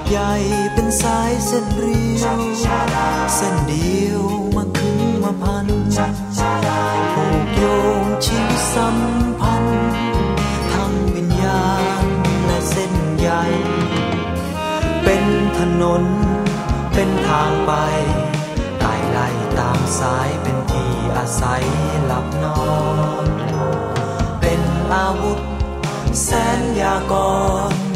ใหญ่เป็นสายเส้นเรียวเส้นเดียวมาขึงมาพันผูกโยงชีวิตสัมพันธ์ทั้งวิญญาณและเส้นใยเป็นถนนเป็นทางไปไต่ไล่ตามสายเป็นที่อาศัยหลับนอนเป็นอาวุธแสนยากร